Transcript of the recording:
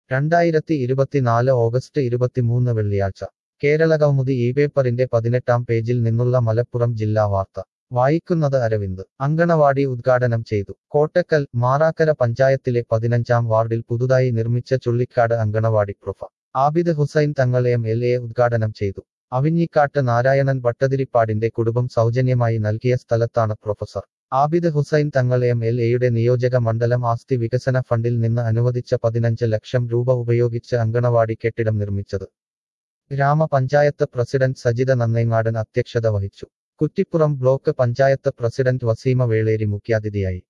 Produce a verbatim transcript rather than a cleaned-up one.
രണ്ടായിരത്തി ഇരുപത്തിനാല് ഓഗസ്റ്റ് ഇരുപത്തിമൂന്ന് വെള്ളിയാഴ്ച കേരളകൗമുദി ഈ പേപ്പറിന്റെ പതിനെട്ടാം പേജിൽ നിന്നുള്ള മലപ്പുറം ജില്ലാ വാർത്ത വായിക്കുന്നത് അരവിന്ദ് അങ്കണവാടി ഉദ്ഘാടനം ചെയ്തു കോട്ടക്കൽ മാറാക്കര പഞ്ചായത്തിലെ പതിനഞ്ചാം വാർഡിൽ പുതുതായി നിർമ്മിച്ച Chullikkad anganwadi prof Abid Hussain Thangal M L A ഉദ്ഘാടനം ചെയ്തു അവിഞ്ഞിക്കാട്ട് നാരായണൻ ഭട്ടതിരിപ്പാടിന്റെ കുടുംബം സൗജന്യമായി നൽകിയ സ്ഥലത്താണ് professor Abid Hussain Thangal M L എയുടെ നിയോജക മണ്ഡലം ആസ്തി വികസന ഫണ്ടിൽ നിന്ന് അനുവദിച്ച പതിനഞ്ച് ലക്ഷം രൂപ ഉപയോഗിച്ച് അങ്കണവാടി കെട്ടിടം നിർമ്മിച്ചത് ഗ്രാമപഞ്ചായത്ത് പ്രസിഡന്റ് സജിത നന്നേങ്ങാടൻ അധ്യക്ഷത വഹിച്ചു കുറ്റിപ്പുറം ബ്ലോക്ക് പഞ്ചായത്ത് പ്രസിഡന്റ് വസീമ വേളേരി മുഖ്യാതിഥിയായി